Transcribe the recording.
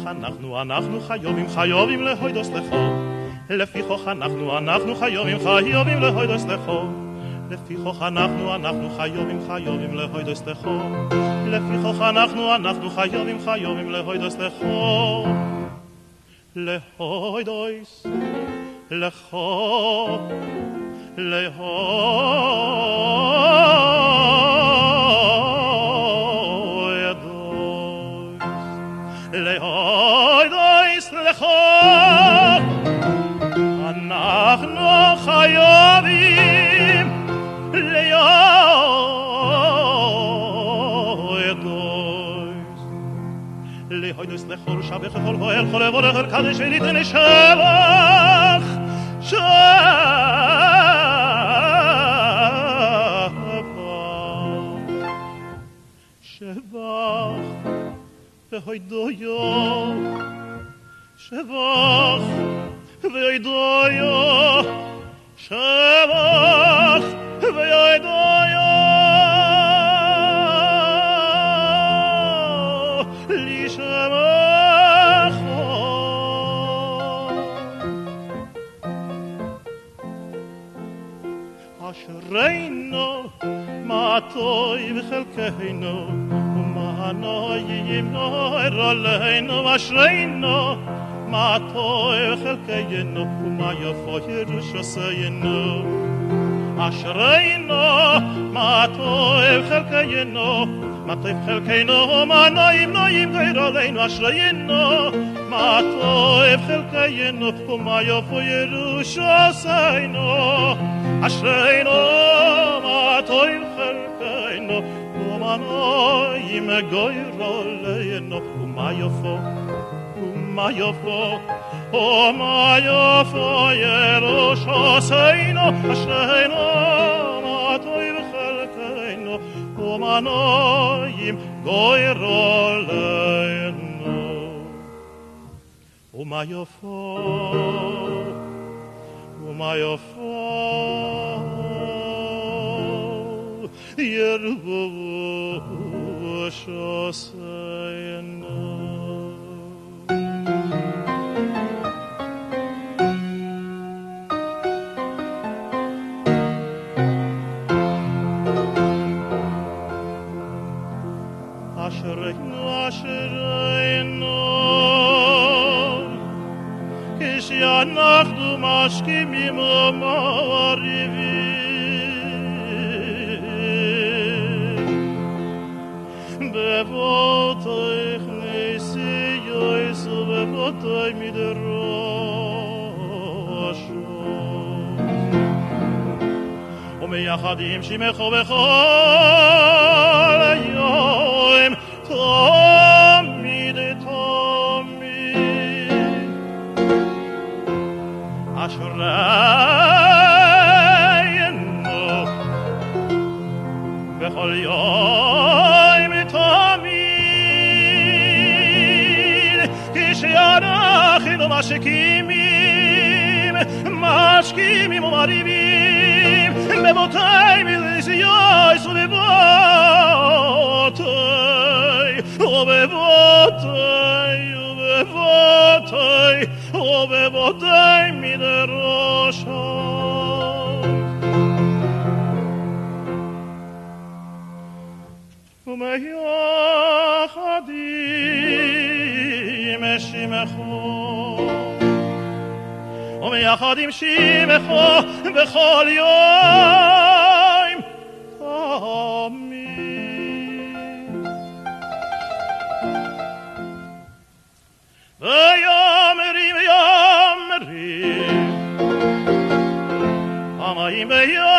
אנחנו חייבים להודות לך. לפיכך אנחנו חייבים להודות לך. לפיכך אנחנו חייבים להודות לך. לפיכך אנחנו חייבים להודות לך. להודות לך. להודות לך. אנחנו חייבים להודות לכל שבח וכל פועל כל יברך קדש וניתן שבח שבח והודויו שבח והודויו שבח והודויו אשרינו מה טוב חלקנו ומה נעים נוער עלינו אשרינו מה טוב חלקנו ומה יפה ירושתנו אשרינו מה טוב חלקנו מה טוב חלקנו ומה נעים גר עלינו אשרינו מה טוב חלקנו ומה יפה ירושתנו אשרינו מה טוב חלקנו ומה נעים גר עלינו ומה יפה ומה יפה ירושתנו אשרינו מה טוב חלקנו ומה נעים גר עלינו ומה יפה ירושתנו אשרינו כשאנחנו משכימים ומעריבים בבותיך נשיאויס ובבותי מדרשות ומייחדים שמך בכל יום תמיד אשרינו בכל יום תמיד כשאנחנו משכימים ומריבים בבותי מלסיוס ובבותי מדרשות ומייחדים שמך בכל יום תמיד ויאמרים המים ביום